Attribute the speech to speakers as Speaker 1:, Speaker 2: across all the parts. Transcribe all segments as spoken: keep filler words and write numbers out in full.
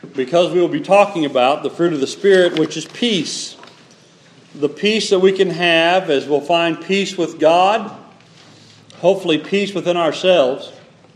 Speaker 1: because we will be talking about the fruit of the Spirit, which is peace. The peace that we can have as we'll find peace with God, hopefully peace within ourselves,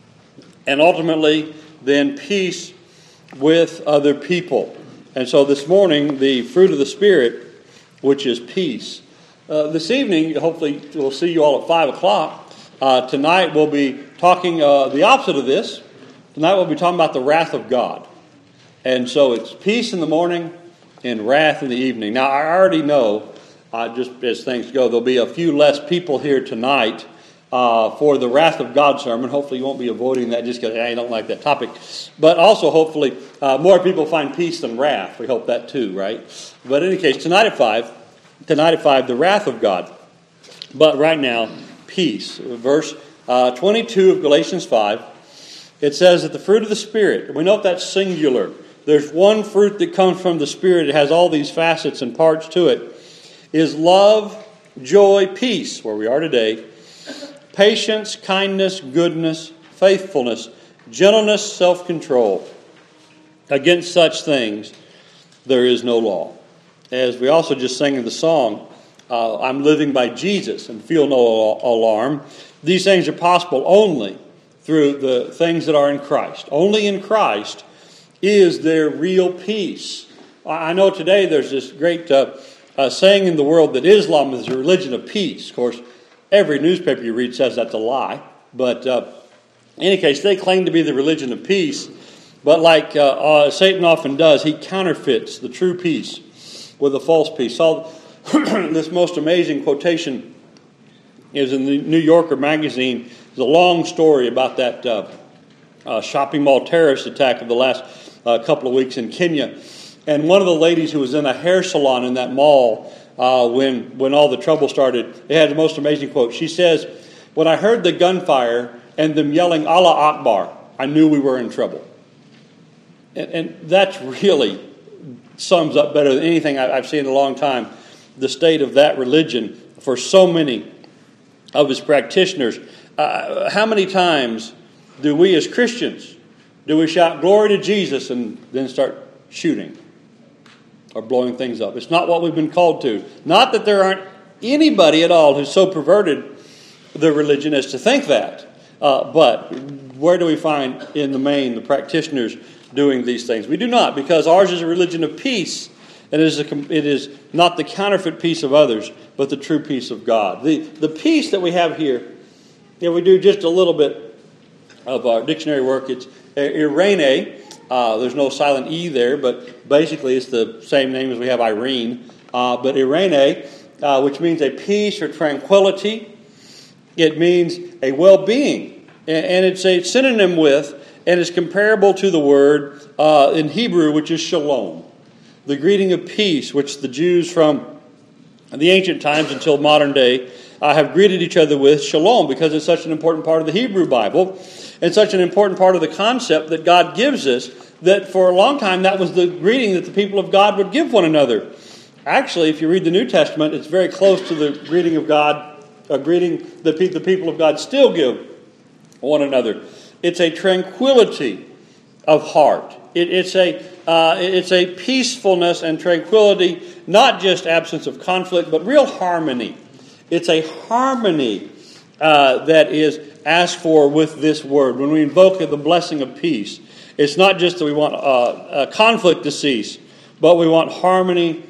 Speaker 1: and ultimately then peace with other people. And so this morning, the fruit of the Spirit, which is peace. Uh, this evening, hopefully we'll see you all at five o'clock. Uh, tonight we'll be talking uh, the opposite of this. Tonight we'll be talking about the wrath of God. And so it's peace in the morning and wrath in the evening. Now I already know, uh, just as things go, there'll be a few less people here tonight uh, for the wrath of God sermon. Hopefully you won't be avoiding that just because I don't like that topic. But also hopefully uh, more people find peace than wrath. We hope that too, right? But in any case, tonight at five, tonight at five, the wrath of God. But right now, peace. Verse uh, twenty-two of Galatians five, it says that the fruit of the Spirit, we know that's singular. There's one fruit that comes from the Spirit. It has all these facets and parts to it. Is love, joy, peace, where we are today, patience, kindness, goodness, faithfulness, gentleness, self-control. Against such things there is no law. As we also just sang in the song, uh, I'm living by Jesus and feel no alarm. These things are possible only through the things that are in Christ. Only in Christ is there real peace. I know today there's this great uh, uh, saying in the world that Islam is a religion of peace. Of course, every newspaper you read says that's a lie. But uh, in any case, they claim to be the religion of peace. But like uh, uh, Satan often does, he counterfeits the true peace with a false peace. So this most amazing quotation is in the New Yorker magazine. It's a long story about that uh, uh, shopping mall terrorist attack of the last uh, couple of weeks in Kenya. And one of the ladies who was in a hair salon in that mall uh, when, when all the trouble started, it had the most amazing quote. She says, "When I heard the gunfire and them yelling Allah Akbar, I knew we were in trouble." And, and that's really sums up better than anything I've seen in a long time the state of that religion for so many of its practitioners. Uh, how many times do we as Christians, do we shout glory to Jesus and then start shooting or blowing things up? It's not what we've been called to. Not that there aren't anybody at all who's so perverted the religion as to think that. Uh, but where do we find in the main the practitioners doing these things? We do not, because ours is a religion of peace. And it is, a, it is not the counterfeit peace of others, but the true peace of God. The, the peace that we have here, if we do just a little bit of our dictionary work, it's Irene. Uh, there's no silent E there, but basically it's the same name as we have Irene. Uh, but Irene, uh, which means a peace or tranquility, it means a well-being. And, and it's a synonym with, and it's comparable to the word uh, in Hebrew, which is shalom. The greeting of peace, which the Jews from the ancient times until modern day uh, have greeted each other with, shalom, because it's such an important part of the Hebrew Bible and such an important part of the concept that God gives us, that for a long time that was the greeting that the people of God would give one another. Actually, if you read the New Testament, it's very close to the greeting of God, a greeting that the people of God still give one another. It's a tranquility of heart. It, it's a uh, it's a peacefulness and tranquility, not just absence of conflict, but real harmony. It's a harmony uh, that is asked for with this word. When we invoke the blessing of peace, it's not just that we want uh, a conflict to cease, but we want harmony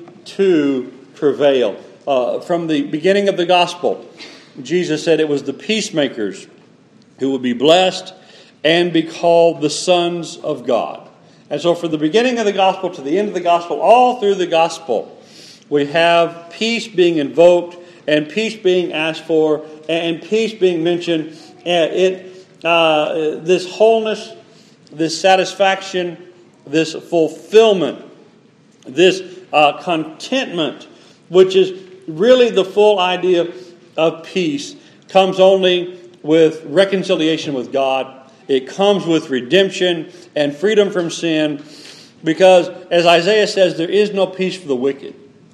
Speaker 1: to prevail. Uh, from the beginning of the gospel, Jesus said it was the peacemakers who would be blessed and be called the sons of God. And so from the beginning of the gospel to the end of the gospel, all through the gospel, we have peace being invoked and peace being asked for and peace being mentioned. And it, uh, this wholeness, this satisfaction, this fulfillment, this uh, contentment, which is really the full idea of peace, comes only with reconciliation with God. It comes with redemption and freedom from sin, because, as Isaiah says, there is no peace for the wicked,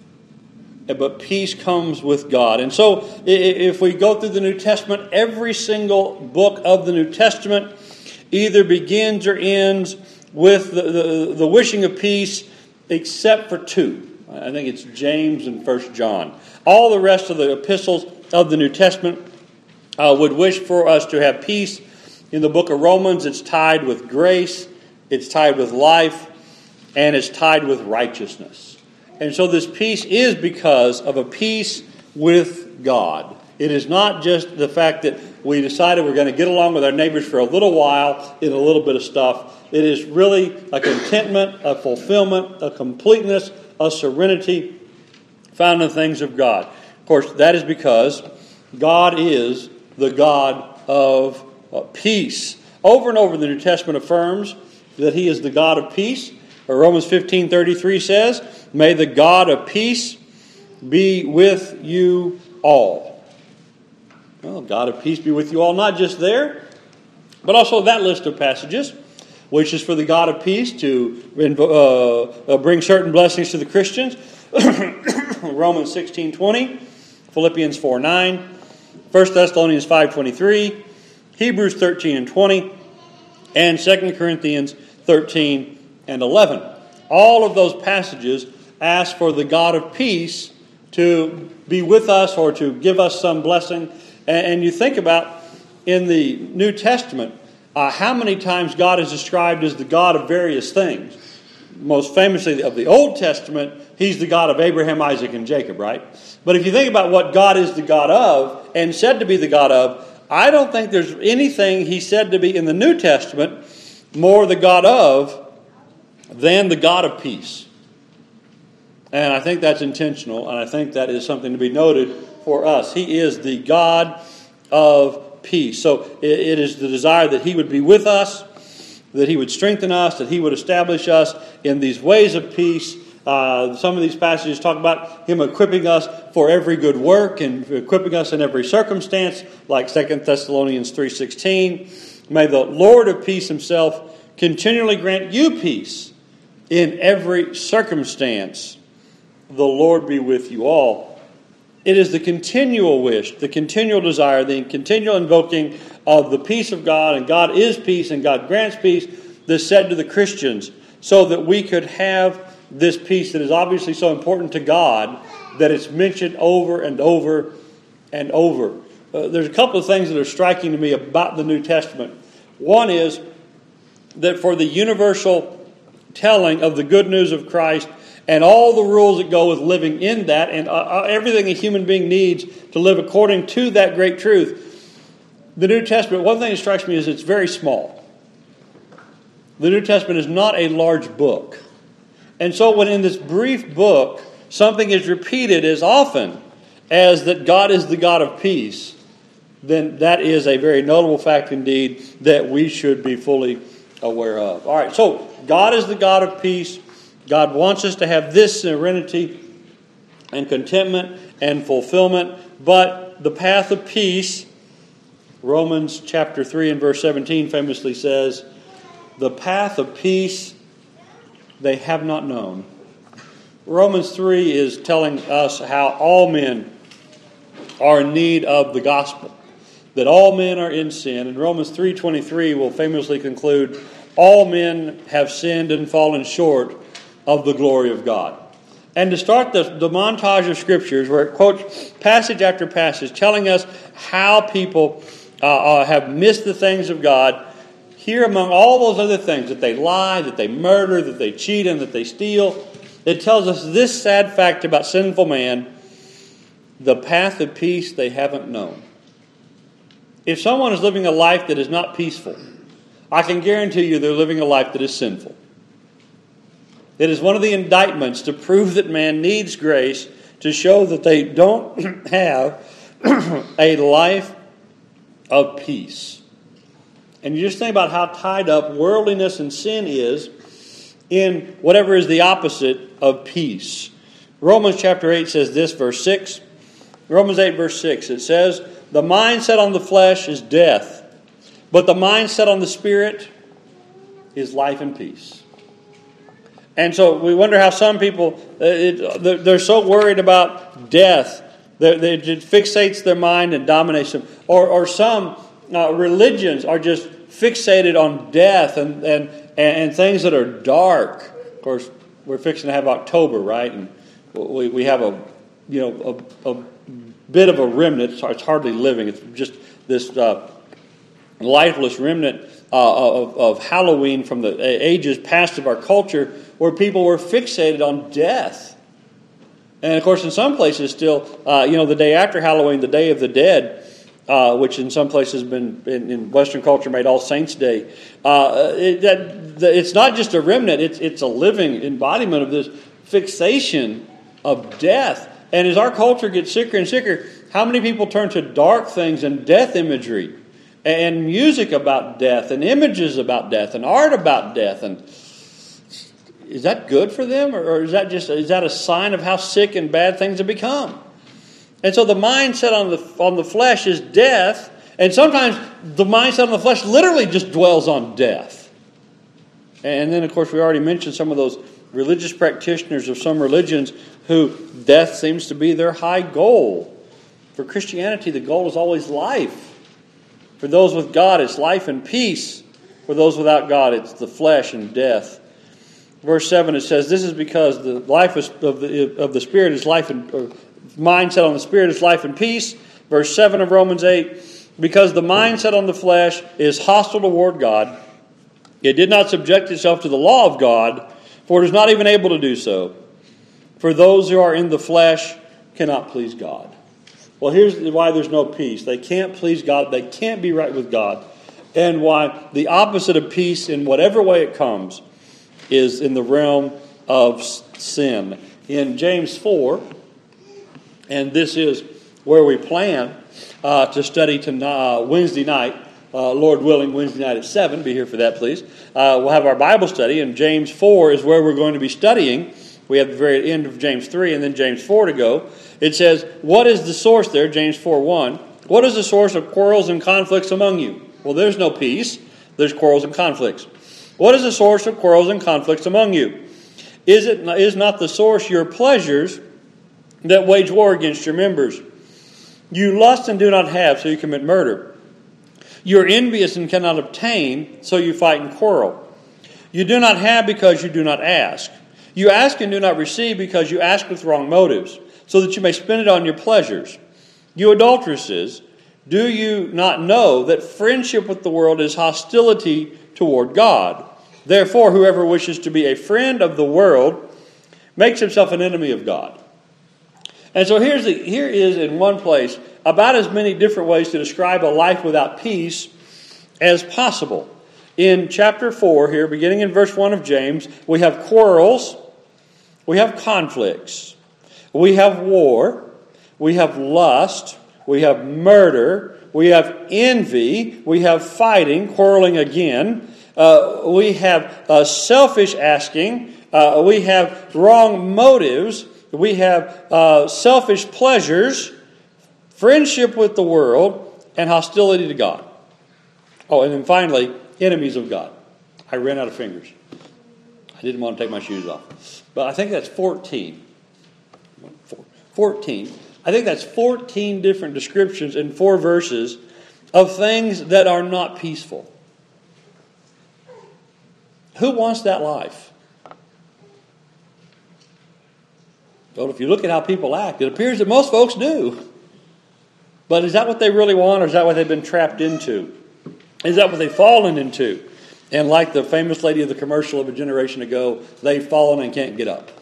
Speaker 1: but peace comes with God. And so, if we go through the New Testament, every single book of the New Testament either begins or ends with the, the, the wishing of peace except for two. I think it's James and First John. All the rest of the epistles of the New Testament uh, would wish for us to have peace. In the book of Romans, it's tied with grace, it's tied with life, and it's tied with righteousness. And so this peace is because of a peace with God. It is not just the fact that we decided we're going to get along with our neighbors for a little while in a little bit of stuff. It is really a contentment, a fulfillment, a completeness, a serenity found in the things of God. Of course, that is because God is the God of uh, peace. Over and over the New Testament affirms that He is the God of peace. Romans fifteen thirty-three says, "May the God of peace be with you all." Well, God of peace be with you all, not just there, but also that list of passages, which is for the God of peace to uh, uh, bring certain blessings to the Christians. Romans sixteen twenty, Philippians four nine, First Thessalonians five twenty-three, Hebrews thirteen and twenty, and Second Corinthians thirteen and eleven. All of those passages ask for the God of peace to be with us or to give us some blessing. And you think about in the New Testament, uh, how many times God is described as the God of various things. Most famously of the Old Testament, He's the God of Abraham, Isaac, and Jacob, right? But if you think about what God is the God of and said to be the God of, I don't think there's anything He's said to be in the New Testament more the God of than the God of peace. And I think that's intentional, and I think that is something to be noted for us. He is the God of peace. So it is the desire that He would be with us, that He would strengthen us, that He would establish us in these ways of peace. Uh, some of these passages talk about Him equipping us for every good work and equipping us in every circumstance, like Second Thessalonians three sixteen. May the Lord of peace Himself continually grant you peace in every circumstance. The Lord be with you all. It is the continual wish, the continual desire, the continual invoking of the peace of God, and God is peace, and God grants peace, that's said to the Christians, so that we could have this peace that is obviously so important to God, that it's mentioned over and over and over. Uh, there's a couple of things that are striking to me about the New Testament. One is that for the universal telling of the good news of Christ and all the rules that go with living in that, and uh, everything a human being needs to live according to that great truth, the New Testament, one thing that strikes me is it's very small. The New Testament is not a large book. And so when in this brief book something is repeated as often as that God is the God of peace, then that is a very notable fact indeed that we should be fully aware of. All right, so God is the God of peace. God wants us to have this serenity and contentment and fulfillment. But the path of peace, Romans chapter three and verse seventeen famously says, the path of peace they have not known. Romans three is telling us how all men are in need of the gospel, that all men are in sin. And Romans three twenty-three will famously conclude, all men have sinned and fallen short of the glory of God. And to start the, the montage of scriptures where it quotes passage after passage telling us how people uh, uh, have missed the things of God, here among all those other things, that they lie, that they murder, that they cheat, and that they steal, it tells us this sad fact about sinful man: the path of peace they haven't known. If someone is living a life that is not peaceful, I can guarantee you they're living a life that is sinful. It is one of the indictments to prove that man needs grace, to show that they don't have a life of peace. And you just think about how tied up worldliness and sin is in whatever is the opposite of peace. Romans chapter eight says this, verse six. Romans eight, verse six, it says, the mind set on the flesh is death, but the mind set on the Spirit is life and peace. And so we wonder how some people, it, they're so worried about death that it fixates their mind and dominates them. Or, or some uh, religions are just fixated on death, and, and and, and things that are dark. Of course, we're fixing to have October, right? And we, we have a, you know, a, a bit of a remnant. It's, it's hardly living. It's just this uh, lifeless remnant uh, of, of Halloween from the ages past of our culture, where people were fixated on death. And of course, in some places still, uh, you know, the day after Halloween, the Day of the Dead, uh, which in some places has been, in, in Western culture, made All Saints' Day. Uh, it, that, the, it's not just a remnant, it's, it's a living embodiment of this fixation of death. And as our culture gets sicker and sicker, how many people turn to dark things and death imagery, and music about death, and images about death, and art about death? And is that good for them, or is that just is that a sign of how sick and bad things have become? And so the mindset on the on the flesh is death, and sometimes the mindset on the flesh literally just dwells on death. And then, of course, we already mentioned some of those religious practitioners of some religions who death seems to be their high goal. For Christianity, the goal is always life. For those with God, it's life and peace. For those without God, it's the flesh and death. Verse seven, it says, this is because the life of the, of the Spirit is life and or mindset on the Spirit is life and peace. Verse seven of Romans eight, because the mindset on the flesh is hostile toward God. It did not subject itself to the law of God, for it is not even able to do so. For those who are in the flesh cannot please God. Well, here's why there's no peace. They can't please God. They can't be right with God. And why the opposite of peace, in whatever way it comes, is in the realm of sin. In James four, and this is where we plan uh, to study tonight, uh, Wednesday night, uh, Lord willing, Wednesday night at seven. Be here for that, please. Uh, we'll have our Bible study, and James four is where we're going to be studying. We have the very end of James three and then James four to go. It says, what is the source there? James four one. What is the source of quarrels and conflicts among you? Well, there's no peace. There's quarrels and conflicts. What is the source of quarrels and conflicts among you? Is it is not the source your pleasures that wage war against your members? You lust and do not have, so you commit murder. You are envious and cannot obtain, so you fight and quarrel. You do not have because you do not ask. You ask and do not receive because you ask with wrong motives, so that you may spend it on your pleasures. You adulteresses, do you not know that friendship with the world is hostility toward God? Therefore, whoever wishes to be a friend of the world makes himself an enemy of God. And so here's the, here is, in one place, about as many different ways to describe a life without peace as possible. In chapter four here, beginning in verse one of James, we have quarrels, we have conflicts, we have war, we have lust, we have murder, we have envy, we have fighting, quarreling again, uh, we have uh, selfish asking, uh, we have wrong motives, we have uh, selfish pleasures, friendship with the world, and hostility to God. Oh, and then finally, enemies of God. I ran out of fingers. I didn't want to take my shoes off. But I think that's fourteen. fourteen. I think that's fourteen different descriptions in four verses of things that are not peaceful. Who wants that life? Well, if you look at how people act, it appears that most folks do. But is that what they really want, or is that what they've been trapped into? Is that what they've fallen into? And like the famous lady of the commercial of a generation ago, they've fallen and can't get up.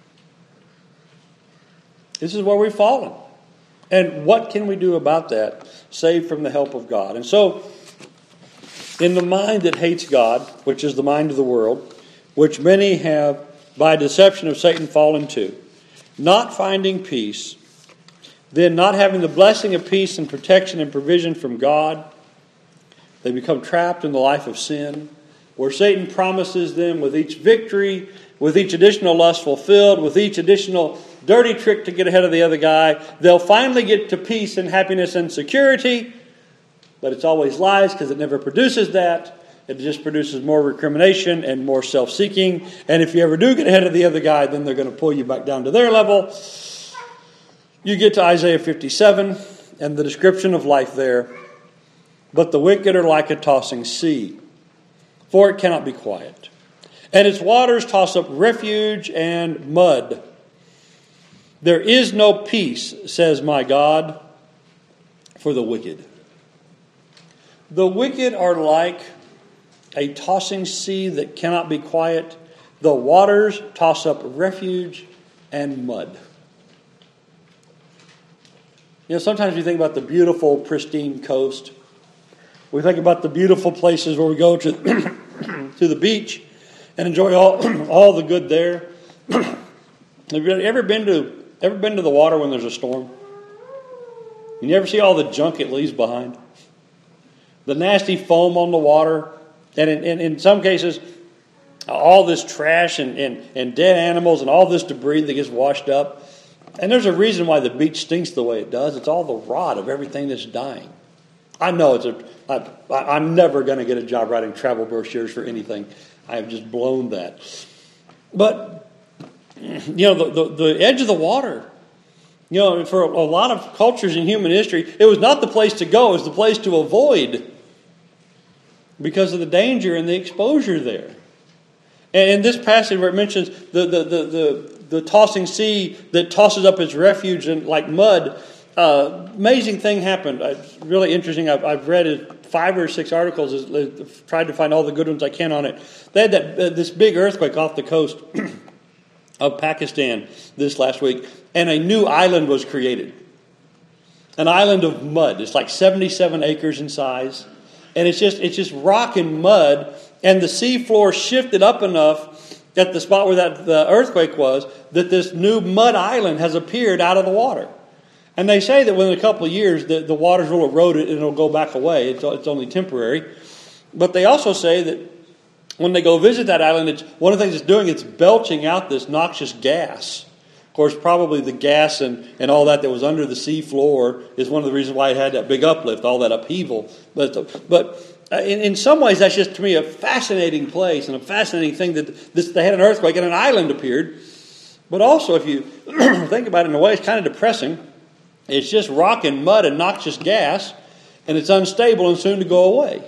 Speaker 1: This is where we've fallen. And what can we do about that, save from the help of God? And so, in the mind that hates God, which is the mind of the world, which many have, by deception of Satan, fallen to, not finding peace, then not having the blessing of peace and protection and provision from God, they become trapped in the life of sin, where Satan promises them with each victory, with each additional lust fulfilled, with each additional dirty trick to get ahead of the other guy, they'll finally get to peace and happiness and security. But it's always lies, because it never produces that. It just produces more recrimination and more self-seeking. And if you ever do get ahead of the other guy, then they're going to pull you back down to their level. You get to Isaiah fifty-seven and the description of life there. But the wicked are like a tossing sea, for it cannot be quiet. And its waters toss up refuge and mud. There is no peace, says my God, for the wicked. The wicked are like a tossing sea that cannot be quiet. The waters toss up refuge and mud. You know, sometimes we think about the beautiful, pristine coast. We think about the beautiful places where we go to, to the beach and enjoy all, all the good there. Have you ever been to ever been to the water when there's a storm? And you ever see all the junk it leaves behind? The nasty foam on the water, and in, in, in some cases, all this trash and, and, and dead animals and all this debris that gets washed up. And there's a reason why the beach stinks the way it does. It's all the rot of everything that's dying. I know it's a. I, I'm never going to get a job writing travel brochures for anything. I have just blown that. But you know, the, the, the edge of the water. You know, for a, a lot of cultures in human history, it was not the place to go; it was the place to avoid because of the danger and the exposure there. And in this passage where it mentions the the the the, the tossing sea that tosses up its refuge and like mud. Uh, amazing thing happened. It's really interesting. I've, I've read five or six articles. I've tried to find all the good ones I can on it. They had that uh, this big earthquake off the coast of Pakistan this last week, and a new island was created. An island of mud. It's like seventy-seven acres in size, and it's just it's just rock and mud. And the sea floor shifted up enough at the spot where that the earthquake was that this new mud island has appeared out of the water. And they say that within a couple of years, the, the waters will erode it and it'll go back away. It's, it's only temporary. But they also say that when they go visit that island, it's one of the things it's doing, it's belching out this noxious gas. Of course, probably the gas and, and all that that was under the sea floor is one of the reasons why it had that big uplift, all that upheaval. But but in, in some ways, that's just, to me, a fascinating place and a fascinating thing that this, they had an earthquake and an island appeared. But also, if you think about it in a way, it's kind of depressing. It's just rock and mud and noxious gas, and it's unstable and soon to go away.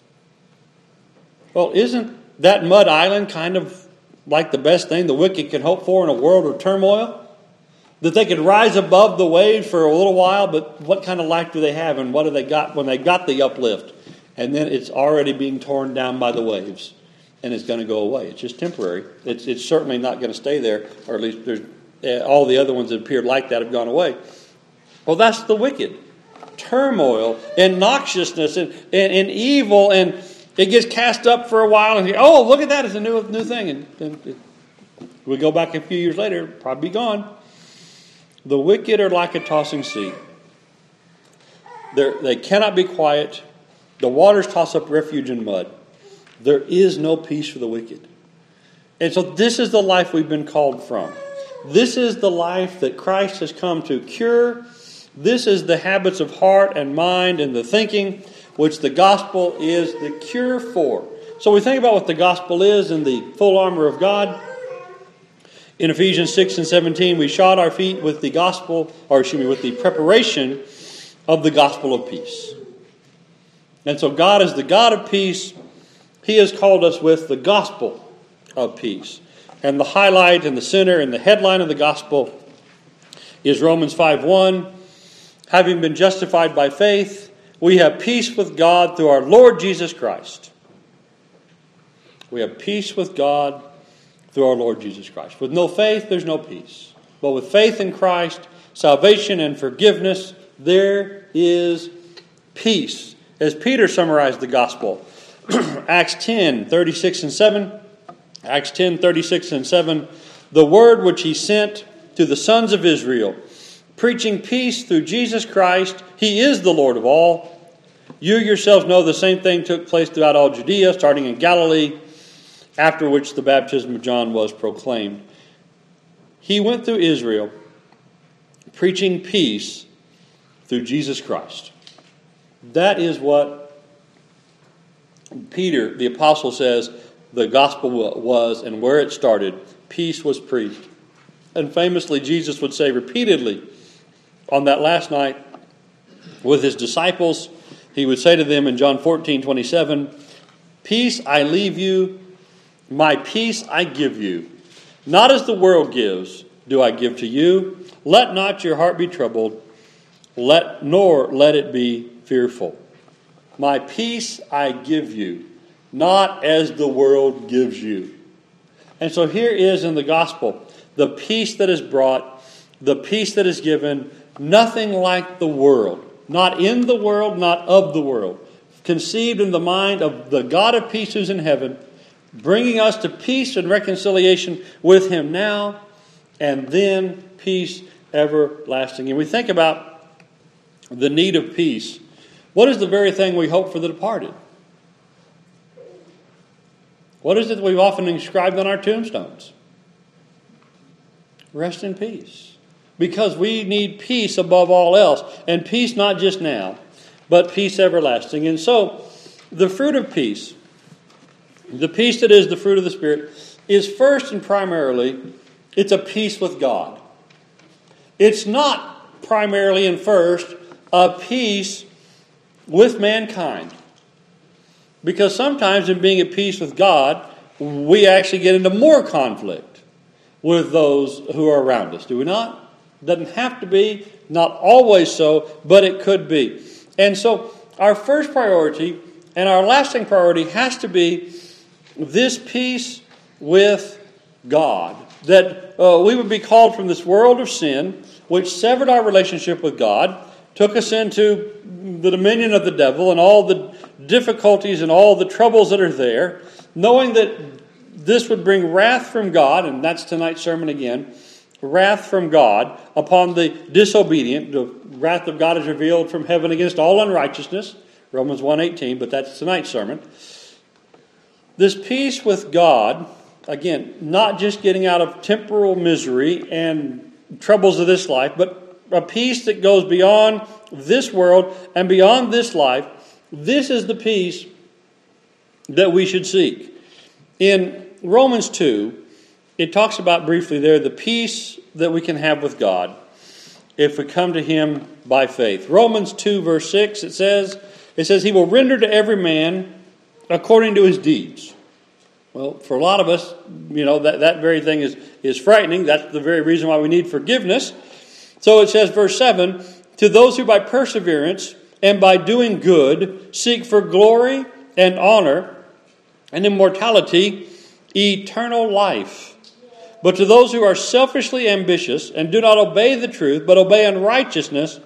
Speaker 1: Well, isn't that mud island kind of like the best thing the wicked can hope for in a world of turmoil? That they could rise above the waves for a little while, but what kind of life do they have, and what do they got when they got the uplift? And then it's already being torn down by the waves, and it's going to go away. It's just temporary. It's, it's certainly not going to stay there, or at least there's, uh, all the other ones that appeared like that have gone away. Well, that's the wicked. Turmoil and noxiousness and, and, and evil, and it gets cast up for a while, and you, oh, look at that, it's a new new thing. And then it, we go back a few years later, it'll probably be gone. The wicked are like a tossing sea. They're, they cannot be quiet. The waters toss up refuge in mud. There is no peace for the wicked. And so this is the life we've been called from. This is the life that Christ has come to cure. This is the habits of heart and mind and the thinking which the gospel is the cure for. So we think about what the gospel is in the full armor of God. In Ephesians six and seventeen, we shod our feet with the gospel, or excuse me, with the preparation of the gospel of peace. And so God is the God of peace. He has called us with the gospel of peace. And the highlight and the center and the headline of the gospel is Romans five one. Having been justified by faith, we have peace with God through our Lord Jesus Christ. We have peace with God through our Lord Jesus Christ. With no faith, there's no peace. But with faith in Christ, salvation and forgiveness, there is peace. As Peter summarized the gospel, Acts ten, thirty-six and seven, Acts ten, thirty-six and seven, the word which he sent to the sons of Israel, preaching peace through Jesus Christ. He is the Lord of all. You yourselves know the same thing took place throughout all Judea, starting in Galilee, after which the baptism of John was proclaimed. He went through Israel, preaching peace through Jesus Christ. That is what Peter, the apostle, says the gospel was and where it started. Peace was preached. And famously, Jesus would say repeatedly on that last night with his disciples, he would say to them in John fourteen twenty-seven, Peace I leave you, my peace I give you. Not as the world gives do I give to you. Let not your heart be troubled, let nor let it be fearful. My peace I give you, not as the world gives you. And so here is in the gospel the peace that is brought, the peace that is given, nothing like the world. Not in the world, not of the world. Conceived in the mind of the God of peace who's in heaven, bringing us to peace and reconciliation with Him now, and then peace everlasting. And we think about the need of peace. What is the very thing we hope for the departed? What is it that we've often inscribed on our tombstones? Rest in peace. Because we need peace above all else. And peace not just now, but peace everlasting. And so, the fruit of peace, the peace that is the fruit of the Spirit, is first and primarily, it's a peace with God. It's not primarily and first a peace with mankind. Because sometimes in being at peace with God, we actually get into more conflict with those who are around us. Do we not? Doesn't have to be, not always so, but it could be. And so our first priority and our lasting priority has to be this peace with God. That uh, we would be called from this world of sin, which severed our relationship with God, took us into the dominion of the devil and all the difficulties and all the troubles that are there, knowing that this would bring wrath from God, and that's tonight's sermon again, wrath from God upon the disobedient. The wrath of God is revealed from heaven against all unrighteousness, Romans one eighteen, but that's tonight's sermon. This peace with God, again, not just getting out of temporal misery and troubles of this life, but a peace that goes beyond this world and beyond this life. This is the peace that we should seek. In Romans two, it talks about briefly there the peace that we can have with God if we come to Him by faith. Romans two verse six, it says, it says, He will render to every man according to his deeds. Well, for a lot of us, you know, that, that very thing is, is frightening. That's the very reason why we need forgiveness. So it says, verse seven, to those who by perseverance and by doing good seek for glory and honor and immortality, eternal life. But to those who are selfishly ambitious and do not obey the truth, but obey unrighteousness,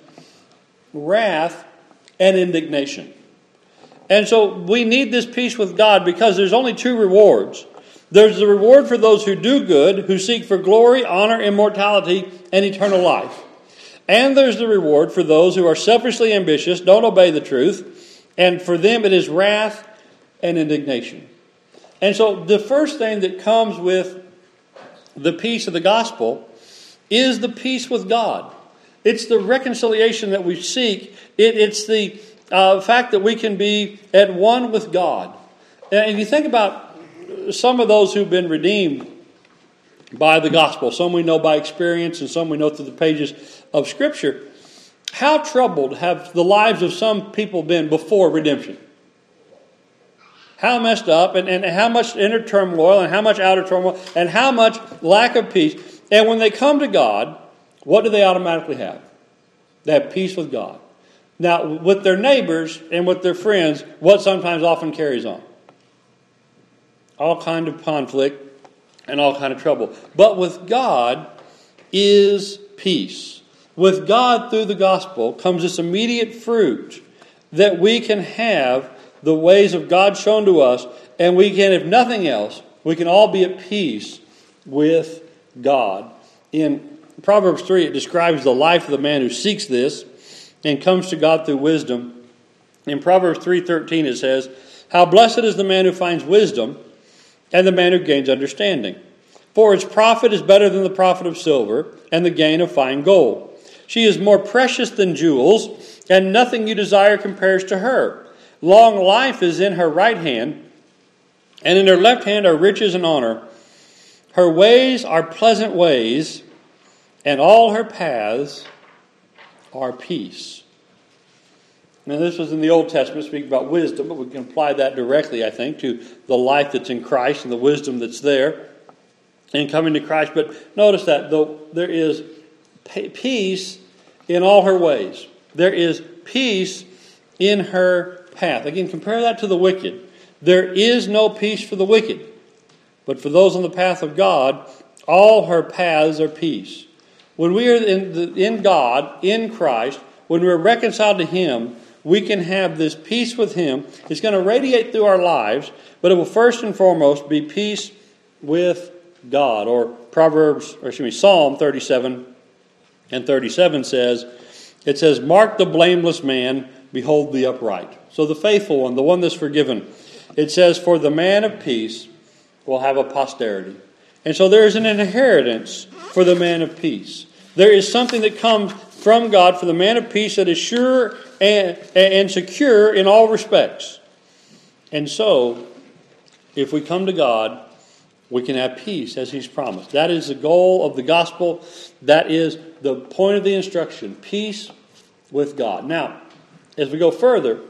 Speaker 1: wrath and indignation. And so we need this peace with God because there's only two rewards. There's the reward for those who do good, who seek for glory, honor, immortality, and eternal life. And there's the reward for those who are selfishly ambitious, don't obey the truth, and for them it is wrath and indignation. And so the first thing that comes with the peace of the gospel is the peace with God. It's the reconciliation that we seek. It, it's the uh, fact that we can be at one with God. And if you think about some of those who've been redeemed by the gospel, some we know by experience and some we know through the pages of Scripture, how troubled have the lives of some people been before redemption? How messed up and, and how much inner turmoil and how much outer turmoil and how much lack of peace. And when they come to God, what do they automatically have? They have peace with God. Now, with their neighbors and with their friends, what sometimes often carries on? All kind of conflict and all kind of trouble. But with God is peace. With God through the gospel comes this immediate fruit that we can have the ways of God shown to us, and we can, if nothing else, we can all be at peace with God. In Proverbs three, it describes the life of the man who seeks this and comes to God through wisdom. In Proverbs three thirteen, it says, how blessed is the man who finds wisdom and the man who gains understanding. For its profit is better than the profit of silver and the gain of fine gold. She is more precious than jewels, and nothing you desire compares to her. Long life is in her right hand, and in her left hand are riches and honor. Her ways are pleasant ways, and all her paths are peace. Now, this was in the Old Testament, speaking about wisdom, but we can apply that directly, I think, to the life that's in Christ and the wisdom that's there in coming to Christ. But notice that, though, there is peace in all her ways. There is peace in her path. Again, compare that to the wicked. There is no peace for the wicked. But for those on the path of God, all her paths are peace. When we are in, the, in God, in Christ, when we're reconciled to Him, we can have this peace with Him. It's going to radiate through our lives, but it will first and foremost be peace with God. Or Proverbs, or excuse me, Psalm thirty-seven and thirty-seven says, it says, "Mark the blameless man, behold the upright." So the faithful one, the one that's forgiven. It says, "For the man of peace will have a posterity." And so there is an inheritance for the man of peace. There is something that comes from God for the man of peace that is sure and, and secure in all respects. And so, if we come to God, we can have peace as He's promised. That is the goal of the gospel. That is the point of the instruction. Peace with God. Now, as we go further,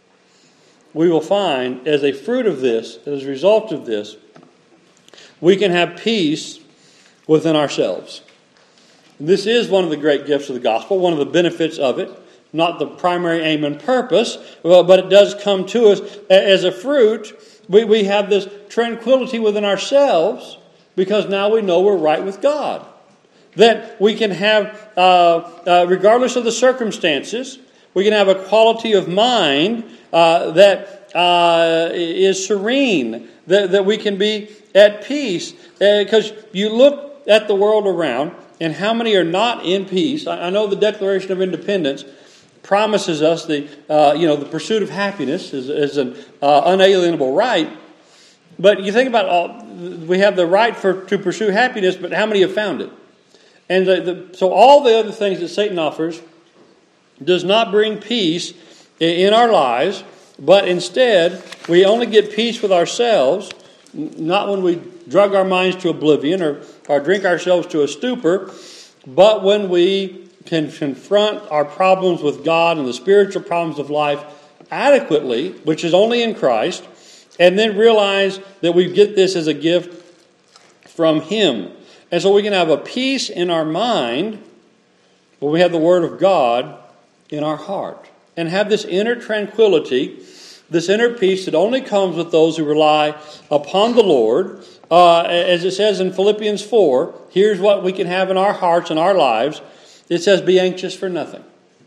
Speaker 1: we will find as a fruit of this, as a result of this, we can have peace within ourselves. This is one of the great gifts of the gospel, one of the benefits of it. Not the primary aim and purpose, but it does come to us as a fruit. We, we have this tranquility within ourselves because now we know we're right with God. That we can have, uh, uh, regardless of the circumstances, we can have a quality of mind uh, that uh, is serene, that, that we can be at peace. Because uh, you look at the world around, and how many are not in peace? I, I know the Declaration of Independence promises us the uh, you know the pursuit of happiness is, is an uh, unalienable right. But you think about all, we have the right for to pursue happiness, but how many have found it? And the, the, so all the other things that Satan offers does not bring peace in our lives, but instead we only get peace with ourselves, not when we drug our minds to oblivion or, or drink ourselves to a stupor, but when we can confront our problems with God and the spiritual problems of life adequately, which is only in Christ, and then realize that we get this as a gift from Him. And so we can have a peace in our mind when we have the Word of God in our heart. And have this inner tranquility, this inner peace that only comes with those who rely upon the Lord. Uh, as it says in Philippians four, here's what we can have in our hearts and our lives. It says, "Be anxious for nothing."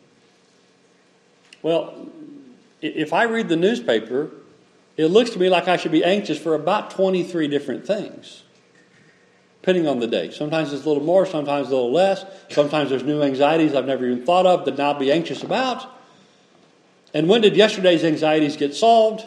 Speaker 1: Well, if I read the newspaper, it looks to me like I should be anxious for about twenty-three different things, depending on the day. Sometimes it's a little more, sometimes a little less. Sometimes there's new anxieties I've never even thought of that now I'll be anxious about. And when did yesterday's anxieties get solved?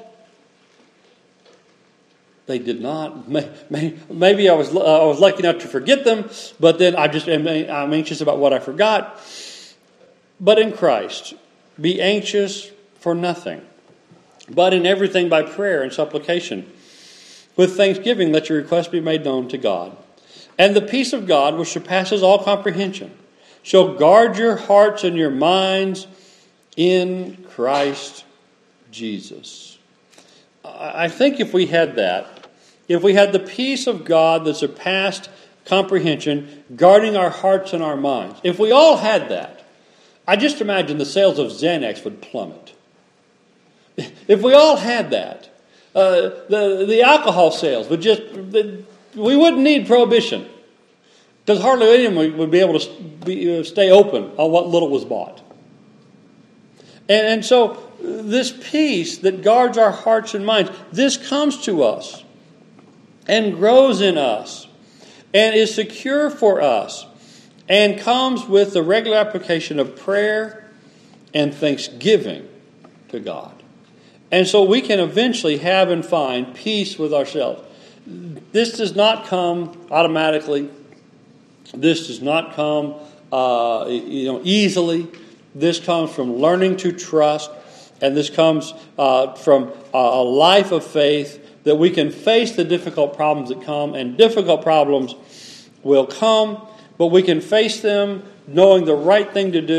Speaker 1: They did not. Maybe I was uh, I was lucky enough to forget them, but then I just am I'm anxious about what I forgot. But in Christ, be anxious for nothing, but in everything by prayer and supplication, with thanksgiving let your requests be made known to God. And the peace of God, which surpasses all comprehension, shall guard your hearts and your minds in Christ Jesus. I think if we had that, if we had the peace of God that surpassed comprehension, guarding our hearts and our minds, if we all had that, I just imagine the sales of Xanax would plummet. If we all had that, uh, the, the alcohol sales would just, the, we wouldn't need prohibition. Because hardly anyone would be able to be, uh, stay open on what little was bought. And, and so this peace that guards our hearts and minds, this comes to us and grows in us and is secure for us and comes with the regular application of prayer and thanksgiving to God. And so we can eventually have and find peace with ourselves. This does not come automatically. This does not come uh, you know, easily. This comes from learning to trust. And this comes uh, from a life of faith that we can face the difficult problems that come. And difficult problems will come, but we can face them knowing the right thing to do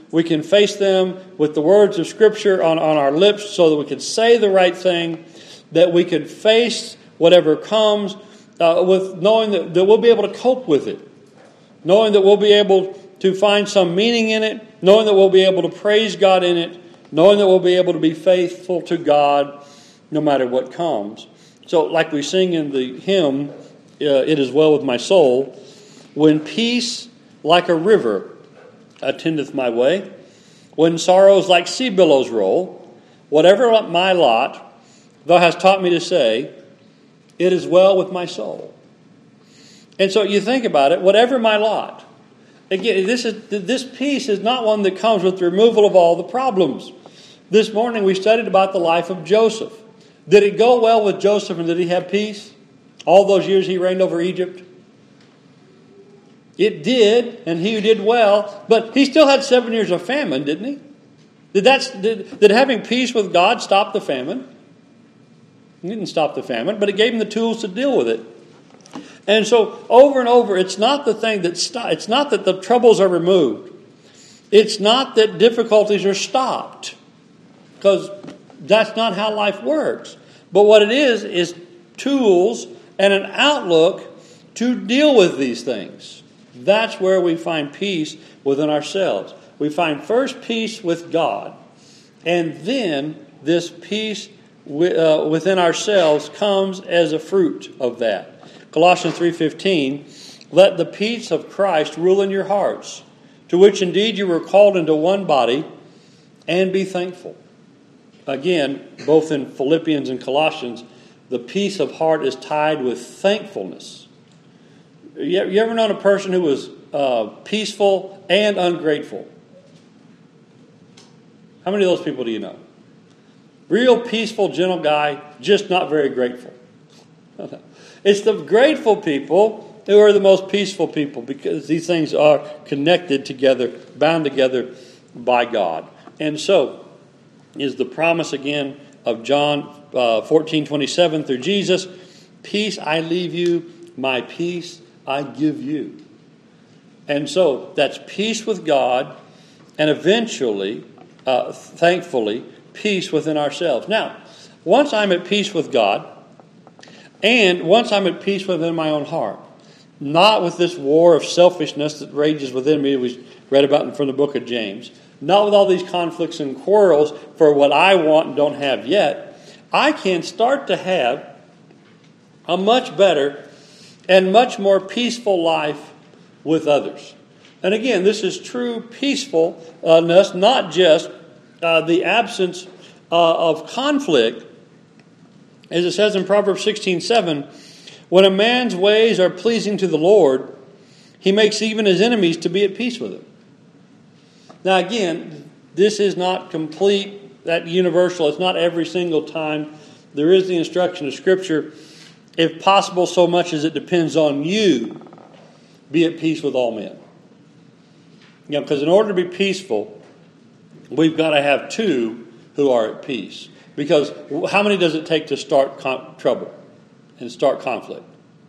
Speaker 1: we can face them with the words of Scripture on, on our lips so that we can say the right thing, that we can face whatever comes uh, with knowing that, that we'll be able to cope with it, knowing that we'll be able to find some meaning in it, knowing that we'll be able to praise God in it, knowing that we'll be able to be faithful to God no matter what comes. So like we sing in the hymn, uh, It Is Well With My Soul, when peace like a river attendeth my way, when sorrows like sea billows roll, whatever my lot, thou hast taught me to say, it is well with my soul. And so you think about it, whatever my lot. Again, this is this peace is not one that comes with the removal of all the problems. This morning we studied about the life of Joseph. Did it go well with Joseph and did he have peace? All those years he reigned over Egypt? It did, and he did well, but he still had seven years of famine, didn't he? Did that did, did having peace with God stop the famine? It didn't stop the famine, but it gave him the tools to deal with it. And so over and over, it's not the thing that st- it's not that the troubles are removed. It's not that difficulties are stopped, because that's not how life works. But what it is is tools and an outlook to deal with these things. That's where we find peace within ourselves. We find first peace with God, and then this peace uh, within ourselves comes as a fruit of that. Colossians three fifteen, let the peace of Christ rule in your hearts, to which indeed you were called into one body, and be thankful. Again, both in Philippians and Colossians, the peace of heart is tied with thankfulness. You ever known a person who was uh, peaceful and ungrateful? How many of those people do you know? Real peaceful, gentle guy, just not very grateful. It's the grateful people who are the most peaceful people, because these things are connected together, bound together by God. And so is the promise again of John uh, fourteen twenty-seven through Jesus, peace I leave you, my peace I give you. And so that's peace with God, and eventually, uh, thankfully, peace within ourselves. Now, once I'm at peace with God, and once I'm at peace within my own heart, not with this war of selfishness that rages within me, we read about from the book of James, not with all these conflicts and quarrels for what I want and don't have yet, I can start to have a much better and much more peaceful life with others. And again, this is true peacefulness, not just uh, the absence uh, of conflict. As it says in Proverbs sixteen seven, when a man's ways are pleasing to the Lord, he makes even his enemies to be at peace with him. Now again, this is not complete, that universal. It's not every single time. There is the instruction of Scripture, if possible, so much as it depends on you, be at peace with all men. You know, because in order to be peaceful, we've got to have two who are at peace. Because how many does it take to start con- trouble and start conflict?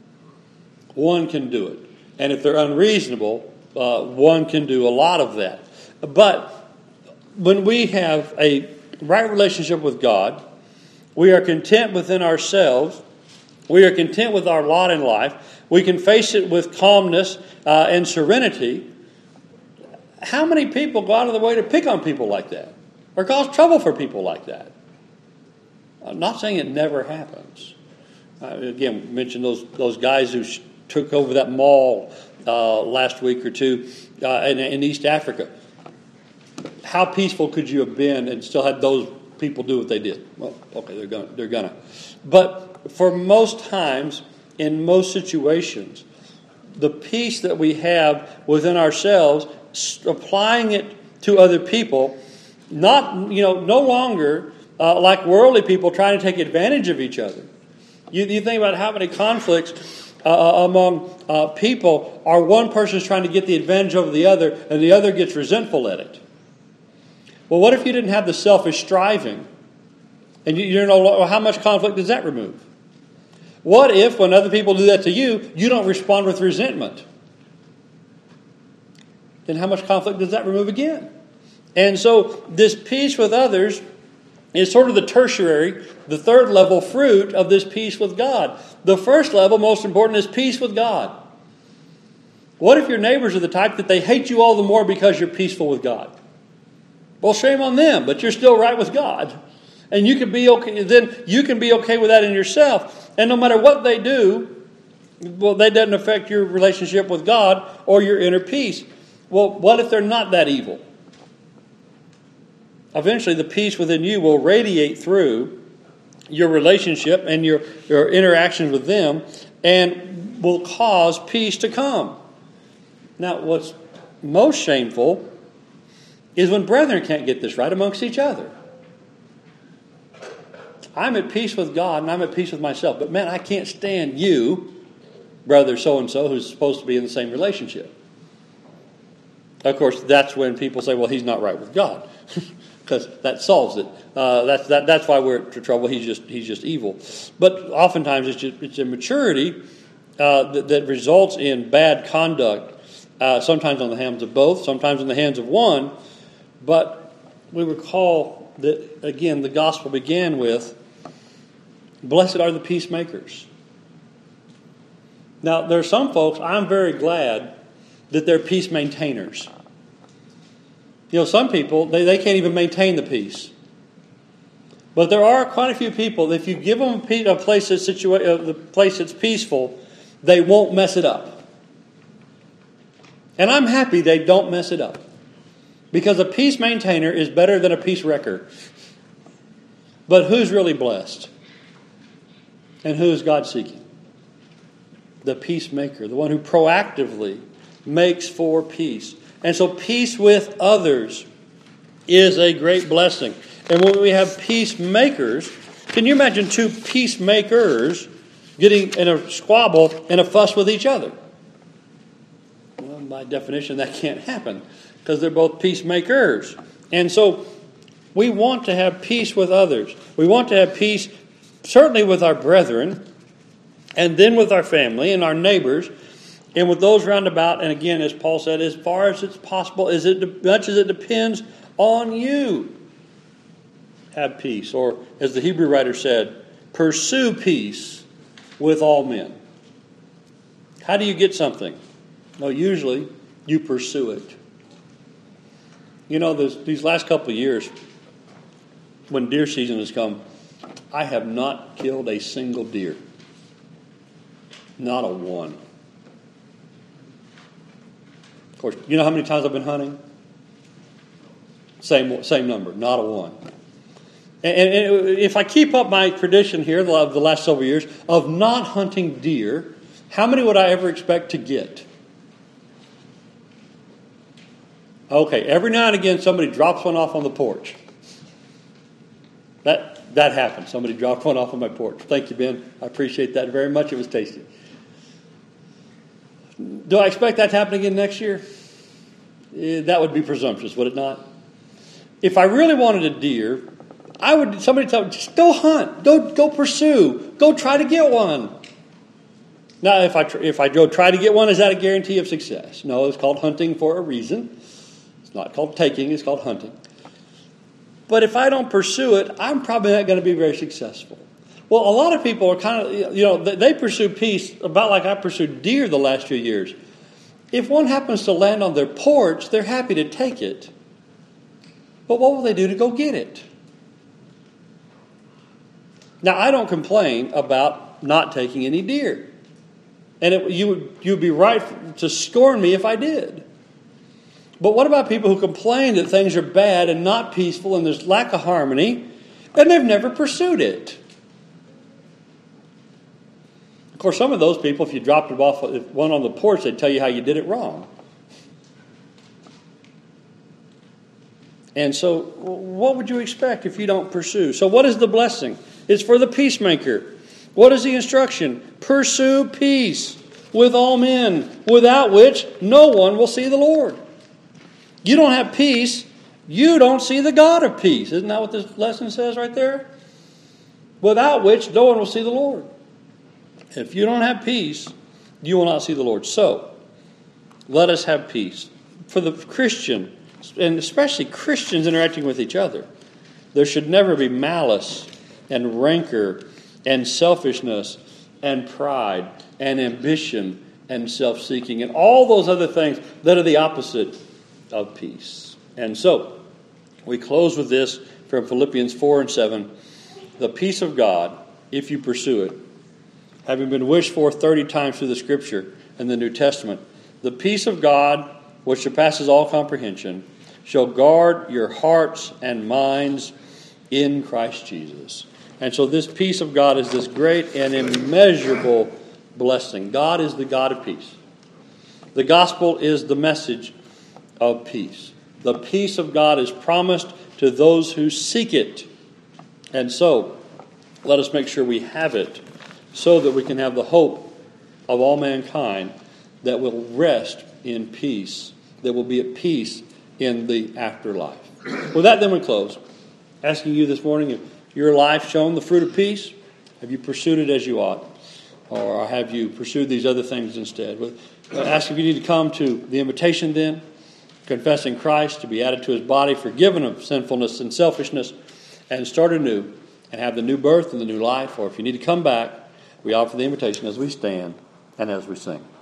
Speaker 1: One can do it. And if they're unreasonable, uh, one can do a lot of that. But when we have a right relationship with God, we are content within ourselves. We are content with our lot in life. We can face it with calmness uh, and serenity. How many people go out of their way to pick on people like that or cause trouble for people like that? I'm not saying it never happens. Uh, again, mentioned those those guys who sh- took over that mall uh, last week or two uh, in, in East Africa. How peaceful could you have been and still had those people do what they did? Well, okay, they're gonna, they're gonna. But for most times, in most situations, the peace that we have within ourselves, applying it to other people, not you know, no longer uh, like worldly people trying to take advantage of each other. You, you think about how many conflicts uh, among uh, people are one person's trying to get the advantage over the other, and the other gets resentful at it. Well, what if you didn't have the selfish striving? And you, you know, well, how much conflict does that remove? What if, when other people do that to you, you don't respond with resentment? Then how much conflict does that remove again? And so this peace with others is sort of the tertiary, the third level fruit of this peace with God. The first level, most important, is peace with God. What if your neighbors are the type that they hate you all the more because you're peaceful with God? Well, shame on them, but you're still right with God. And you can be okay, then you can be okay with that in yourself. And no matter what they do, well, that doesn't affect your relationship with God or your inner peace. Well, what if they're not that evil? Eventually, the peace within you will radiate through your relationship and your, your interactions with them and will cause peace to come. Now, what's most shameful is when brethren can't get this right amongst each other. I'm at peace with God and I'm at peace with myself. But man, I can't stand you, brother so-and-so, who's supposed to be in the same relationship. Of course, that's when people say, well, he's not right with God. Because that solves it. Uh, that's that, that's why we're in trouble. He's just he's just evil. But oftentimes it's just, it's immaturity uh, that, that results in bad conduct. Uh, sometimes on the hands of both, sometimes in the hands of one. But we recall that again the gospel began with, "Blessed are the peacemakers." Now there are some folks I'm very glad that they're peace maintainers. You know, some people, they, they can't even maintain the peace. But there are quite a few people, if you give them a place that's, situa- a place that's peaceful, they won't mess it up. And I'm happy they don't mess it up. Because a peace maintainer is better than a peace wrecker. But who's really blessed? And who is God seeking? The peacemaker, the one who proactively makes for peace. And so peace with others is a great blessing. And when we have peacemakers, can you imagine two peacemakers getting in a squabble and a fuss with each other? Well, by definition, that can't happen because they're both peacemakers. And so we want to have peace with others. We want to have peace certainly with our brethren and then with our family and our neighbors. And with those round about, and again, as Paul said, as far as it's possible, as it, much as it depends on you, have peace. Or, as the Hebrew writer said, pursue peace with all men. How do you get something? Well, usually you pursue it. You know, these last couple of years, when deer season has come, I have not killed a single deer. Not a one. Of course, you know how many times I've been hunting? Same same number, not a one. And, and if I keep up my tradition here of the last several years of not hunting deer, how many would I ever expect to get? Okay, every now and again somebody drops one off on the porch. That that happened. Somebody dropped one off on my porch. Thank you, Ben. I appreciate that very much. It was tasty. Do I expect that to happen again next year? That would be presumptuous, would it not? If I really wanted a deer, I would. Somebody tell me, just go hunt, go go pursue, go try to get one. Now, if I if I go try to get one, is that a guarantee of success? No, it's called hunting for a reason. It's not called taking; it's called hunting. But if I don't pursue it, I'm probably not going to be very successful. Well, a lot of people are kind of, you know, they pursue peace about like I pursued deer the last few years. If one happens to land on their porch, they're happy to take it. But what will they do to go get it? Now, I don't complain about not taking any deer. And it, you would you'd be right to scorn me if I did. But what about people who complain that things are bad and not peaceful and there's lack of harmony, and they've never pursued it? Of course, some of those people, if you dropped them off one on the porch, they'd tell you how you did it wrong. And so, what would you expect if you don't pursue? So what is the blessing? It's for the peacemaker. What is the instruction? Pursue peace with all men, without which no one will see the Lord. You don't have peace, you don't see the God of peace. Isn't that what this lesson says right there? Without which no one will see the Lord. If you don't have peace, you will not see the Lord. So, let us have peace. For the Christian, and especially Christians interacting with each other, there should never be malice and rancor and selfishness and pride and ambition and self-seeking and all those other things that are the opposite of peace. And so, we close with this from Philippians four and seven. The peace of God, if you pursue it, having been wished for thirty times through the Scripture and the New Testament, the peace of God, which surpasses all comprehension, shall guard your hearts and minds in Christ Jesus. And so this peace of God is this great and immeasurable blessing. God is the God of peace. The gospel is the message of peace. The peace of God is promised to those who seek it. And so, let us make sure we have it so that we can have the hope of all mankind that will rest in peace, that will be at peace in the afterlife. With that, then we close. Asking you this morning, if your life shown the fruit of peace, have you pursued it as you ought? Or have you pursued these other things instead? Ask if you need to come to the invitation then, confessing Christ to be added to his body, forgiven of sinfulness and selfishness, and start anew and have the new birth and the new life. Or if you need to come back, we offer the invitation as we stand and as we sing.